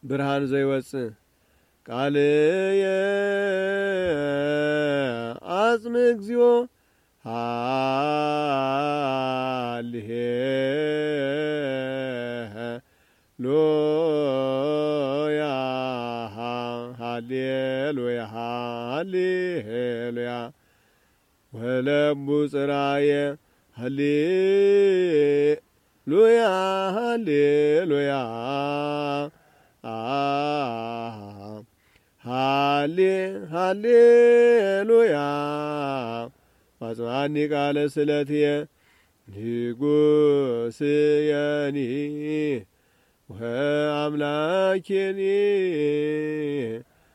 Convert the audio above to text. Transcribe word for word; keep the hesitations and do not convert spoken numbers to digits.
ብርሃን ዘይወፅእ ቃልየ አጽም እግዚኦ ሃሌሉያ ሃሌሉያ ሃሌሉያ ወለቡ ጽራየ ሃሌሉያ ሃሌሉያ ሃሌ ሃሌሉያ አጽናኒ ቃለ ስለትየ ንጉሥየኒ ወአምላኬኒ